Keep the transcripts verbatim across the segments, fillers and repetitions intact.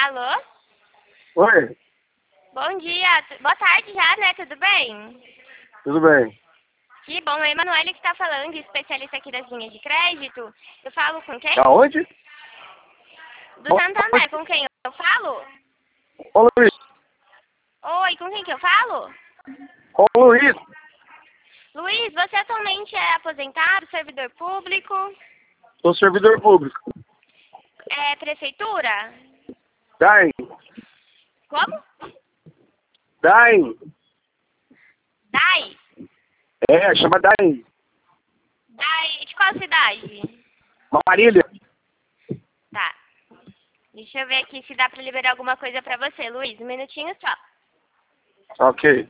Alô? Oi, Bom dia. Tu- Boa tarde já, né? Tudo bem? tudo bem? Que bom. A Emanuele que está falando, especialista aqui das linhas de crédito. Eu falo com quem? Aonde? Do Santander. Com quem eu falo? Ô Luiz, Oi, com quem que eu falo? ô Luiz, Luiz, você atualmente é aposentado, servidor público, sou servidor público. é prefeitura? Daim, Como? Daim, Dai? é, chama Daim. Dai, de qual cidade? Marília. Tá. Deixa eu ver aqui se dá pra liberar alguma coisa pra você, Luiz. Um minutinho só. Ok.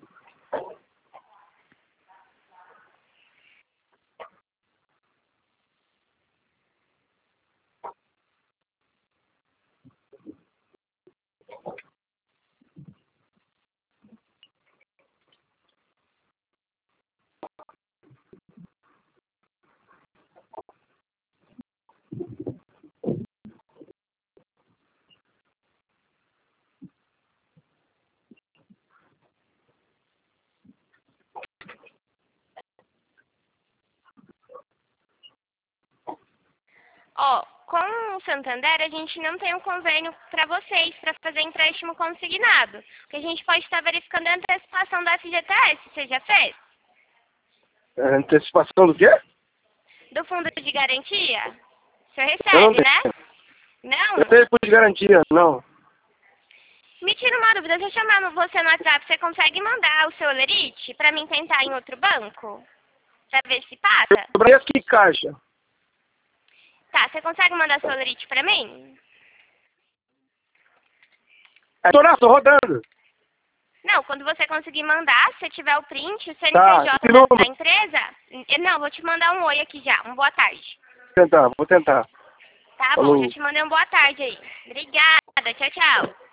Ó, com o Santander a gente não tem um convênio para vocês para fazer empréstimo consignado. O que a gente pode estar verificando é a antecipação do F G T S. Você já fez? É, antecipação do quê? Do fundo de garantia? O senhor Eu não recebe, né? tenho. Não? Eu tenho de garantia, não. Me tira uma dúvida. Se eu chamar no- você no WhatsApp, você consegue mandar o seu lerite para mim tentar em outro banco? Para ver se passa? Eu conheço que caixa. Tá, você consegue mandar seu lerite para mim? É, tô na, tô rodando. Não, quando você conseguir mandar, se tiver o print, o Tá, C N P J que da, número? da empresa... eh, Não, vou te mandar um oi aqui já. Um boa tarde. Vou tentar, vou tentar. Tá bom, Falou. já te mandei um boa tarde aí. Obrigada, tchau, tchau.